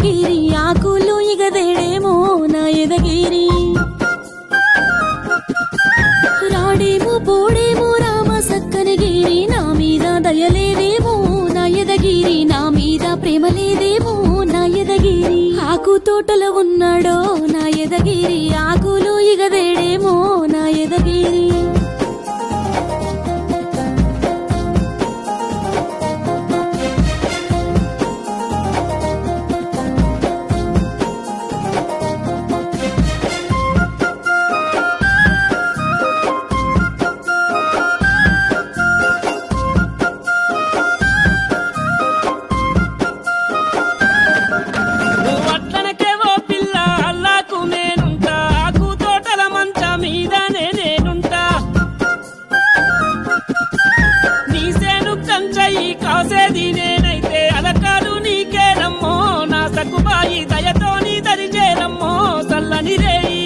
ఎదగిరి ఆకులు ఇగదేడేమో నా ఎదగిరి రాడేమో పోడేమో రామ సక్కనగిరి నా మీద దయలేదేమో నా ఎదగిరి నా మీద ప్రేమ లేదేమో నా ఎదగిరి ఆకు తోటలో ఉన్నాడో నా ఎదగిరి ఆకులు ఇగదేడేమో నా ఎదగిరి కాసేది నేనైతే అలకాలు నీకేనమ్మో నా సక్కుబాయి దయతో నీ దరిచేరమ్మో చల్లని రేయి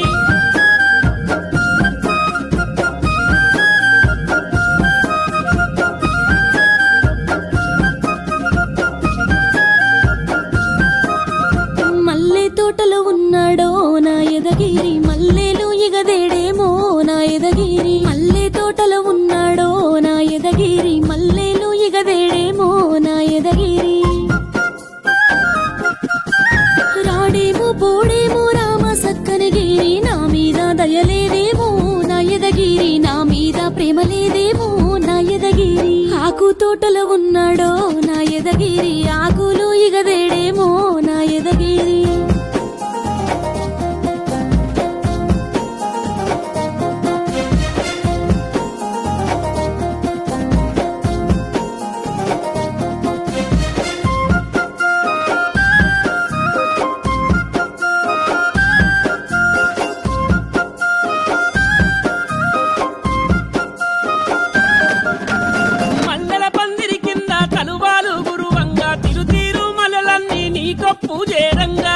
మల్లె తోటలో ఉన్నాడో నా ఎదగిరి మల్లెలు ఇగదేడేమో నా ఎదగిరి మల్లె తోటలో ఉన్నాడో నా ఎదగిరి మల్లెలు ఇగదేడేమో నా ఎదగిరి రాడేమో పోడేమో రామ సక్కనగిరి నా మీద దయలేదేమో నా ఎదగిరి నా మీద ప్రేమ లేదేమో నా ఎదగిరి ఆకు తోటలో ఉన్నాడో నా ఎదగిరి ఆకులు ఇగదేడేమో నా ఎదగిరి పూజేరంగా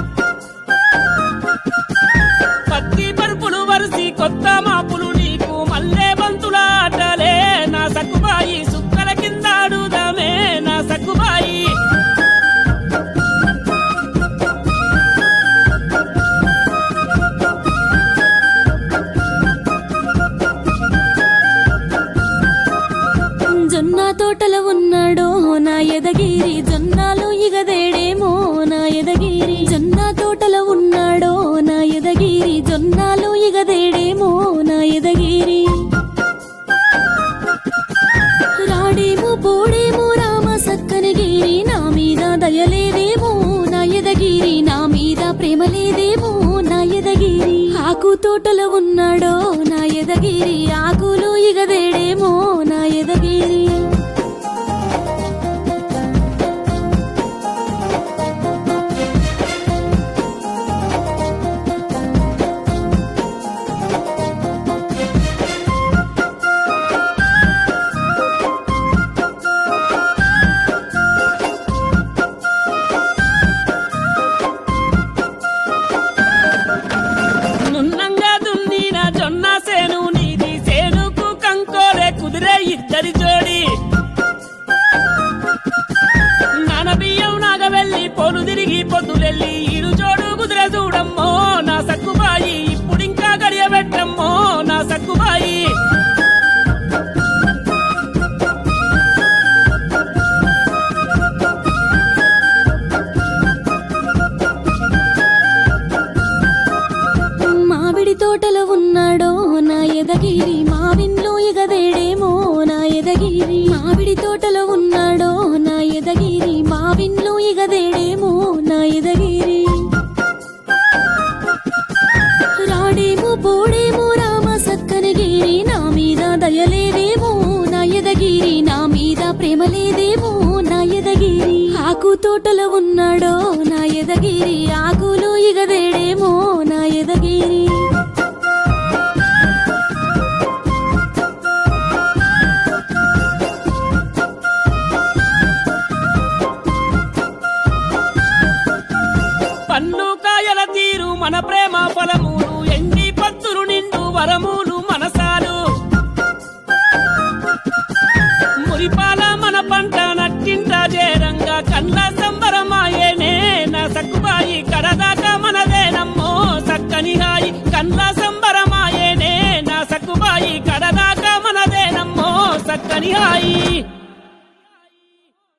పత్తి పరుపులు వరిసి కొత్త మాపులు నీకు మల్లె బంతుల ఆటలే నా సక్కుబాయి సుక్కల కింద ఆడుదామే నా సక్కుబాయి జొన్న తోటలో ఉన్నాడో నా ఎదగిరి జొన్నాలు ఇగదేడేమో నా ఎదగిరి జొన్న తోటలో ఉన్నాడో నా ఎదగిరి జొన్నాలు ఇగదేడేమో నా ఎదగిరి రాడేమో పోడేమో రామ సక్కనగిరి నా మీద దయలేదేమో నా ఎదగిరి నా మీద ప్రేమ లేదేమో నా ఎదగిరి ఆకు తోటలో ఉన్నాడో నా ఎదగిరి ఆకులు ఇగదేడేమో నా ఎదగిరి ఇద్దరి జోడి నానబియ్యం నాగవెల్లి పోలు తిరిగి పొద్దులెల్లి ఇరు జోడు కుదిర చూడమ్మో నా సక్కుబాయి ఇప్పుడింకా గడియ పెట్టమ్మో నా సక్కుబాయి మామిడి తోటలో ఉన్నాడో నా ఎదగిరి మావిన్లో ఇగదేడేమో నా ఎదగిరి మామిడి తోటలో ఉన్నాడో నా ఎదగిరి మావిన్లో ఇగదేడేమో నా ఎదగిరి రాడేమో పోడేమో రామ సక్కనగిరి నా మీద దయలేదేమో నా ఎదగిరి నా మీద ప్రేమ లేదేమో నా ఎదగిరి ఆకు తోటలో ఉన్నాడో నా ఎదగిరి ఆకులు ఇగదేడేమో నా ఎదగిరి పన్ను కాయల తీరు మన ప్రేమ ఫలములు ఎండి పత్తులు నిండు వరములు మనసాలు మురిపాల మన పంట నట్టింట చేరంగా కళ్ళ సంబరమాయేనే నా సక్కు కడదాకా మనదేనమ్మో సక్కని హాయి కన్ల సంబరమాయేనే నా సక్కుబాయి కడదాకా మనదేనమ్మో సక్కని హాయి